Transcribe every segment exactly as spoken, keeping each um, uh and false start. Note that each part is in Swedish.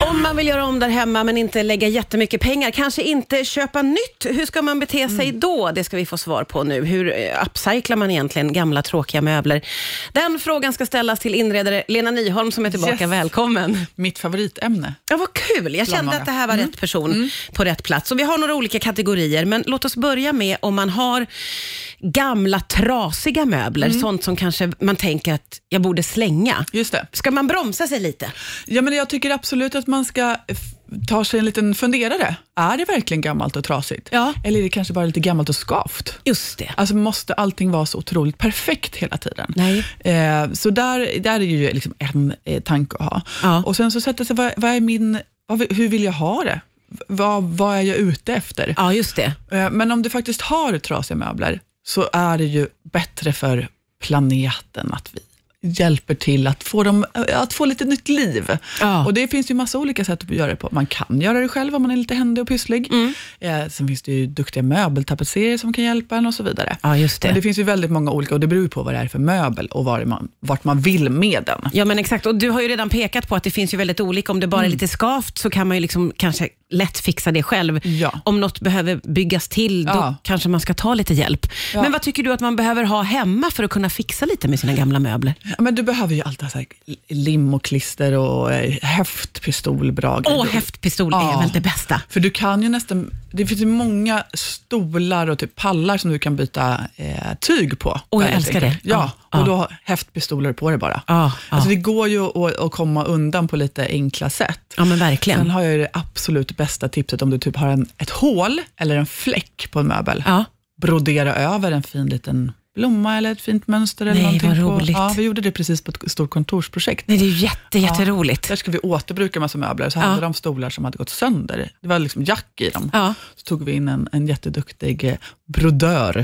Om man vill göra om där hemma men inte lägga jättemycket pengar, kanske inte köpa nytt, hur ska man bete sig mm. då? Det ska vi få svar på nu. Hur upcyclar man egentligen gamla tråkiga möbler? Den frågan ska ställas till inredare Lena Nyholm som är tillbaka. Yes. Välkommen. Mitt favoritämne. Ja, vad kul. Jag kände att det här var mm. rätt person mm. på rätt plats. Och vi har några olika kategorier, men låt oss börja med om man har gamla trasiga möbler, mm. sånt som kanske man tänker att jag borde slänga. Just det. Ska man bromsa sig lite? Ja, men jag tycker absolut att man ska f- ta sig en liten funderare. Är det verkligen gammalt och trasigt? Ja. Eller är det kanske bara lite gammalt och skavt? Just det. Alltså måste allting vara så otroligt perfekt hela tiden? Nej. Eh, så där, där är ju liksom en eh, tanke att ha. Ja. Och sen så sätter sig, vad, vad är min, vad, hur vill jag ha det? Vad, vad är jag ute efter? Ja, just det. Eh, men om du faktiskt har trasiga möbler så är det ju bättre för planeten att vi hjälper till att få dem att få lite nytt liv. Ja. Och det finns ju massa olika sätt att göra det på. Man kan göra det själv om man är lite händig och pysslig. Mm. Eh, sen finns det ju duktiga möbeltapetserier som kan hjälpa en och så vidare. Ja, just det. Men det finns ju väldigt många olika och det beror ju på vad det är för möbel och var man, vart man vill med den. Ja, men exakt. Och du har ju redan pekat på att det finns ju väldigt olika. Om det bara mm. är lite skavt så kan man ju liksom kanske lätt fixa det själv. Ja. Om något behöver byggas till, då ja. kanske man ska ta lite hjälp. Ja. Men vad tycker du att man behöver ha hemma för att kunna fixa lite med sina gamla möbler? Ja, men du behöver ju alltid så här lim och klister och eh, häftpistol, bra Åh, häftpistol ja. är väl det bästa. För du kan ju nästan, det finns ju många stolar och typ pallar som du kan byta eh, tyg på. Åh, jag älskar det. Ja, ja. och då har häftpistoler på det bara. Ja, ja. Alltså det går ju att, att komma undan på lite enkla sätt. Ja, men verkligen. Sen har jag ju det absolut bästa tipset om du typ har en, ett hål eller en fläck på en möbel. Ja. Brodera över en fin liten blomma eller ett fint mönster eller Nej, någonting. Vad roligt. På. Ja, vi gjorde det precis på ett stort kontorsprojekt. Nej, det är ju jätte, jätteroligt. Ja, där ska vi återbruka massa möbler. Så ja. hade de stolar som hade gått sönder. Det var liksom jack i dem. Ja. Så tog vi in en, en jätteduktig brodör.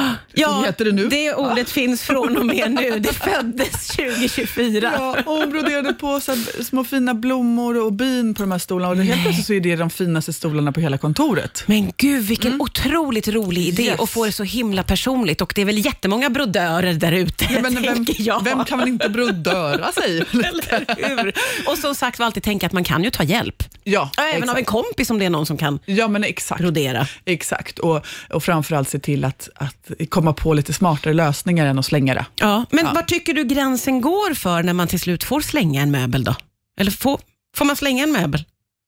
Ja, heter det, nu? det ordet ja. finns från och med nu. Det föddes tjugo tjugofyra. Ja, och hon broderade på så här, små fina blommor och bin på de här stolarna. Och det helt plötsligt så är det de finaste stolarna på hela kontoret. Men gud, vilken mm. otroligt rolig idé. Yes. Och få det så himla personligt. Och det är väl jättemånga brodörer där ute, ja, men vem, jag. Vem kan man inte brodöra sig? Eller hur? Och som sagt, vi alltid tänka att man kan ju ta hjälp. Ja, Även exakt. av en kompis om det är någon som kan ja, men exakt. brodera. Exakt, och, och framförallt se till att, att komma på lite smartare lösningar än att slänga det. Ja, men ja. var tycker du gränsen går för när man till slut får slänga en möbel då? Eller får, får man slänga en möbel?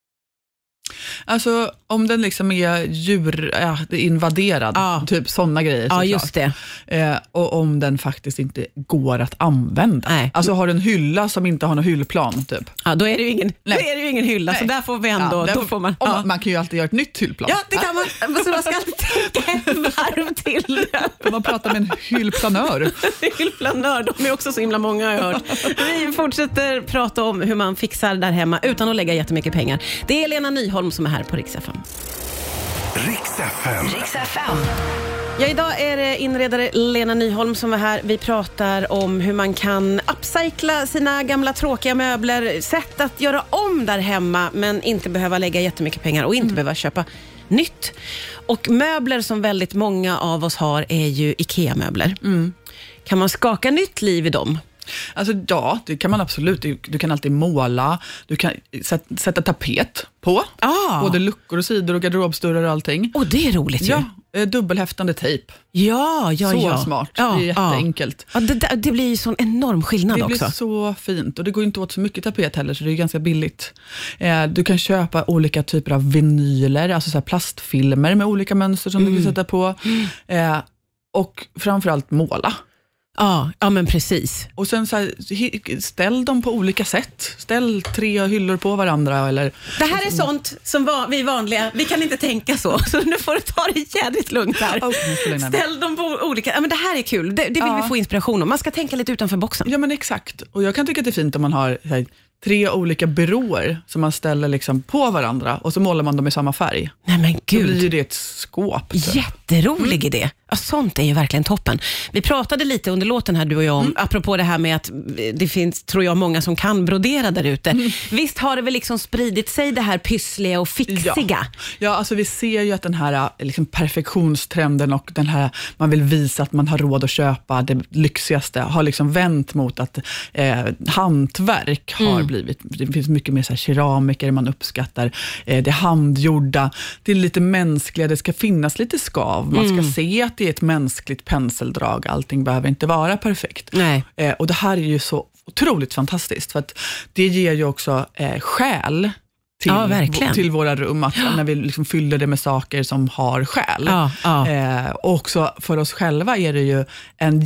Alltså om den liksom är djur ja, invaderad, ja. typ sådana grejer. Ja, just det. Eh, och om den faktiskt inte går att använda. Nej. Alltså har en hylla som inte har någon hyllplan typ. Ja, då är det ju ingen, då är det ju ingen hylla. Nej. Så där får vi ändå, ja, då får, får man. Ja. Man, man kan ju alltid göra ett nytt hyllplan. Ja, det kan man. Så man ska tänka ett varv till. Får man prata med en hyllplanör? Hyllplanör, de är också så himla många har jag hört. Vi fortsätter prata om hur man fixar där hemma utan att lägga jättemycket pengar. Det är Lena Nyholm som är här på Rix F M. Rix F M. Rix F M. Ja, idag är det inredare Lena Nyholm som är här. Vi pratar om hur man kan upcycla sina gamla tråkiga möbler. Sätt att göra om där hemma men inte behöva lägga jättemycket pengar och inte mm. behöva köpa nytt. Och möbler som väldigt många av oss har är ju IKEA-möbler. Mm. Kan man skaka nytt liv i dem? Alltså ja, det kan man absolut. Du, du kan alltid måla, du kan sätta, sätta tapet på. Ah. Både luckor och sidor och garderobsdörrar och allting. Och det är roligt ju. Ja, dubbelhäftande tejp. Ja, ja, så ja. smart, ja, det är jätteenkelt. Ja, det, det blir ju sån enorm skillnad det också. Det blir så fint och det går inte åt så mycket tapet heller så det är ganska billigt. Eh, du kan köpa olika typer av vinyler, alltså så här plastfilmer med olika mönster som mm. du kan sätta på. Eh, och framförallt måla. Ja, ja men precis. Och sen så här, ställ dem på olika sätt. Ställ tre hyllor på varandra. Eller, det här är sånt som var, vi vanliga, vi kan inte tänka så. Så nu får du ta det jävligt lugnt här. Oh, ställ dem på olika, ja men det här är kul. Det, det vill ja. vi få inspiration om. Man ska tänka lite utanför boxen. Ja men exakt. Och jag kan tycka att det är fint om man har här, tre olika byråer som man ställer liksom på varandra och så målar man dem i samma färg. Nej men gud. Då blir ju det ett skåp. Jätte jätterolig idé. Ja, sånt är ju verkligen toppen. Vi pratade lite under låten här, du och jag, om, mm. apropå det här med att det finns, tror jag, många som kan brodera där ute. Mm. Visst har det väl liksom spridit sig det här pyssliga och fixiga? Ja, ja alltså vi ser ju att den här liksom perfektionstrenden och den här, man vill visa att man har råd att köpa det lyxigaste, har liksom vänt mot att eh, hantverk har mm. blivit, det finns mycket mer så här keramiker man uppskattar, eh, det handgjorda, det är lite mänskliga, det ska finnas lite skav, man ska mm. se att det är ett mänskligt penseldrag, allting behöver inte vara perfekt. Nej. Eh, och det här är ju så otroligt fantastiskt, för att det ger ju också eh, själ till, ja, till våra rum, att ja. när vi liksom fyller det med saker som har själ. Ja, ja. Eh, och också för oss själva är det ju en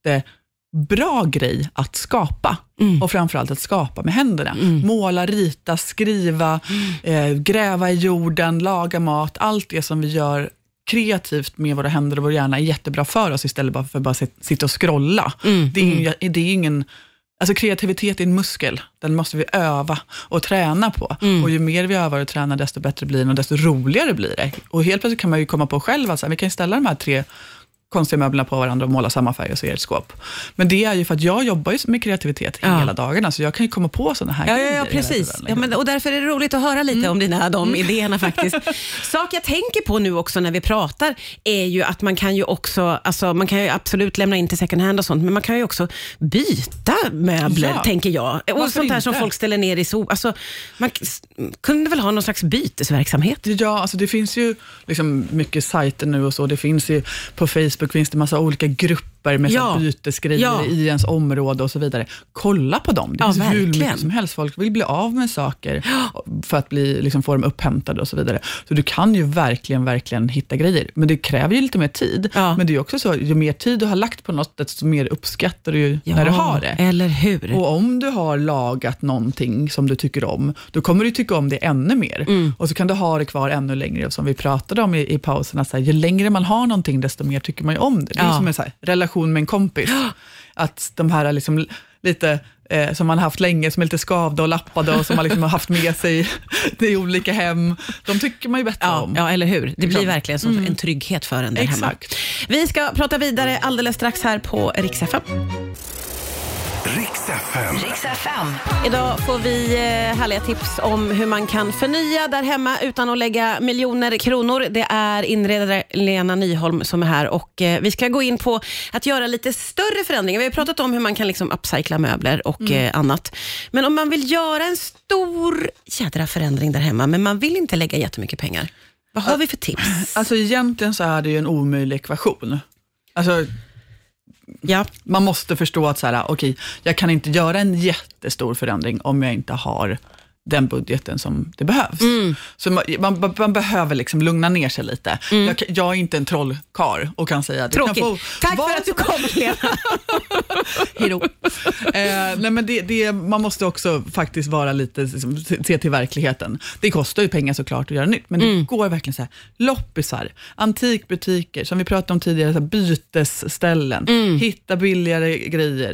jättebra grej att skapa. Mm. Och framförallt att skapa med händerna. Mm. Måla, rita, skriva, mm. eh, gräva i jorden, laga mat, allt det som vi gör kreativt med våra händer och vår hjärna är jättebra för oss, istället bara för att bara sitta och scrolla. Mm. Det, är ingen, det är ingen, alltså kreativitet är en muskel. Den måste vi öva och träna på. Mm. Och ju mer vi övar och tränar, desto bättre blir det och desto roligare blir det. Och helt plötsligt kan man ju komma på själv, alltså, vi kan ställa de här tre konstiga möblerna på varandra och måla samma färg och så är det ett skåp. Men det är ju för att jag jobbar ju med kreativitet ja. hela dagarna, så jag kan ju komma på sådana här ja, grejer. Ja, ja, precis. Ja, men, och därför är det roligt att höra lite mm. om dina de mm. idéerna faktiskt. Sak jag tänker på nu också när vi pratar är ju att man kan ju också, alltså man kan ju absolut lämna in till second hand och sånt, men man kan ju också byta möbler, ja. tänker jag. Och Varför sånt här inte? Som folk ställer ner i sop. Alltså, man kunde väl ha någon slags bytesverksamhet? Ja, alltså det finns ju liksom mycket sajter nu och så. Det finns ju på Facebook finns det massa olika grupper med ja. bytesgrejer ja. i ens område och så vidare. Kolla på dem. Det ja, finns hur mycket som helst. Folk vill bli av med saker för att bli, liksom, få dem upphämtade och så vidare. Så du kan ju verkligen, verkligen hitta grejer. Men det kräver ju lite mer tid. Ja. Men det är också så, ju mer tid du har lagt på något, desto mer uppskattar du ju ja, när du har det. Eller hur? Och om du har lagat någonting som du tycker om, då kommer du tycka om det ännu mer. Mm. Och så kan du ha det kvar ännu längre. Och som vi pratade om i, i pausen, att så här, ju längre man har någonting, desto mer tycker man ju om det. Det är ja. som en så här, relation med en kompis. Att de här liksom lite eh, som man har haft länge, som är lite skavda och lappade och som man liksom har haft med sig i olika hem, de tycker man ju bättre ja, om. Ja, eller hur? Det blir verkligen som mm. en trygghet för en där Exakt. hemma. Vi ska prata vidare alldeles strax här på Rix F M. Rix F M. Rix F M. Idag får vi eh, härliga tips om hur man kan förnya där hemma utan att lägga miljoner kronor. Det är inredare Lena Nyholm som är här, och eh, vi ska gå in på att göra lite större förändringar. Vi har pratat om hur man kan liksom upcycla möbler och mm. eh, annat. Men om man vill göra en stor jädra förändring där hemma, men man vill inte lägga jättemycket pengar. Vad har vi för tips? Alltså egentligen så är det ju en omöjlig ekvation. Alltså ja. Man måste förstå att så här, okej, jag kan inte göra en jättestor förändring om jag inte har den budgeten som det behövs. Mm. Så man, man, man behöver liksom lugna ner sig lite. Mm. Jag, jag är inte en trollkarl och kan säga att Tråkigt. Du kan få Tack för att du kom, Lena. Hejdå. eh, nej men det, det, man måste också faktiskt vara lite liksom, se till verkligheten. Det kostar ju pengar såklart att göra nytt, men mm. det går verkligen så här, loppisar, antikbutiker som vi pratade om tidigare, så här, bytesställen, mm. hitta billigare grejer,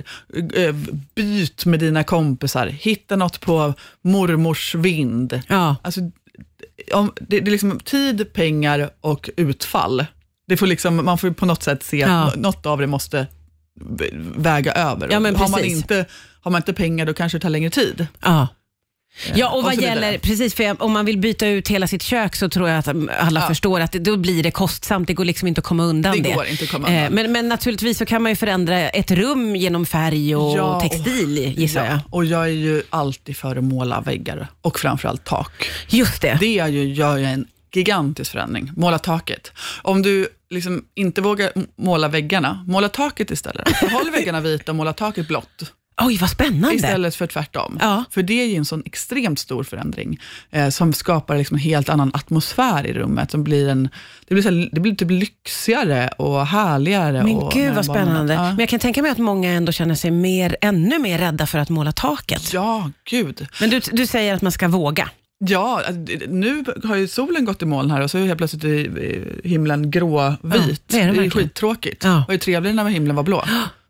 byt med dina kompisar, hitta något på mormors vind. Ja. Alltså, om, det, det är liksom tid, pengar och utfall. Det får liksom, man får på något sätt se ja. att något av det måste väga över. Ja, men har, man inte, har man inte pengar, då kanske det tar längre tid. Ja. Ja, och vad och gäller, precis, för om man vill byta ut hela sitt kök, så tror jag att alla ja. förstår att då blir det kostsamt, det går liksom inte att komma undan det. Det går inte att komma undan. Men, men naturligtvis så kan man ju förändra ett rum genom färg och ja, textil, gissar ja. jag. Och jag är ju alltid för att måla väggar och framförallt tak. Just det. Det är ju, gör ju en gigantisk förändring. Måla taket. Om du liksom inte vågar måla väggarna, måla taket istället. Håll väggarna vita och måla taket blått. Oj, vad spännande. Istället för tvärtom. Ja. För det är ju en sån extremt stor förändring eh, som skapar liksom en helt annan atmosfär i rummet. Som blir en, det, blir så här, det blir typ lyxigare och härligare. Men och, gud vad spännande. Ja. Men jag kan tänka mig att många ändå känner sig mer, ännu mer rädda för att måla taket. Ja, gud. Men du, du säger att man ska våga. Ja, nu har ju solen gått i moln här och så är helt plötsligt i himlen gråvit. Ja, det är det, det är skittråkigt. Ja. Det var ju trevligt när himlen var blå.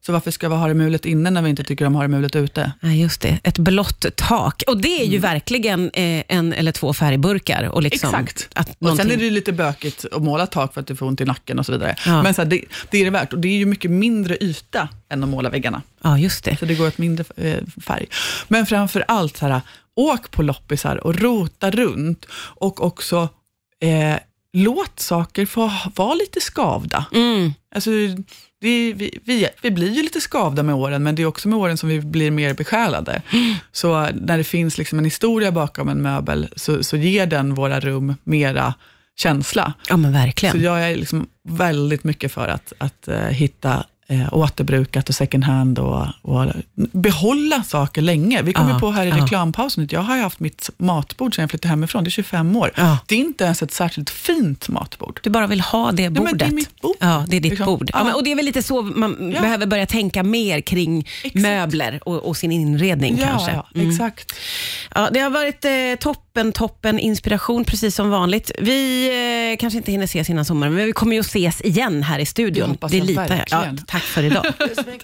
Så varför ska vi ha det mulet inne när vi inte tycker om att ha det mulet ute? Ja, just det. Ett blått tak. Och det är ju mm. verkligen eh, en eller två färgburkar. Och liksom Exakt. Att och någonting... sen är det ju lite bökigt att måla tak för att du får ont i nacken och så vidare. Ja. Men så här, det, det är det värt. Och det är ju mycket mindre yta än att måla väggarna. Ja, just det. Så det går ett mindre eh, färg. Men framför allt så här, åk på loppisar och rota runt. Och också eh, låt saker få vara lite skavda. Mm. Alltså... Vi, vi, vi, vi blir ju lite skavda med åren, men det är också med åren som vi blir mer besjälade. Mm. Så när det finns liksom en historia bakom en möbel så, så ger den våra rum mera känsla. Ja, men verkligen. Så jag är liksom väldigt mycket för att, att uh, hitta eh, återbrukat och second hand och, och behålla saker länge. Vi kom ja, ju på här i ja. reklampausen att jag har haft mitt matbord sedan jag flyttade hemifrån. Det är tjugofem år. Ja. Det är inte ens ett särskilt fint matbord. Du bara vill ha det bordet. Nej, men det är mitt bord. Ja, det är ditt liksom. bord. Ja, men, och det är väl lite så man ja. behöver börja tänka mer kring Exakt. möbler och, och sin inredning ja, kanske. Ja, mm. exakt. Ja, det har varit eh, toppen, toppen inspiration precis som vanligt. Vi eh, kanske inte hinner ses innan sommaren, men vi kommer ju att ses igen här i studion. Det hoppas det jag litar jag. verkligen. Ja, tack för idag.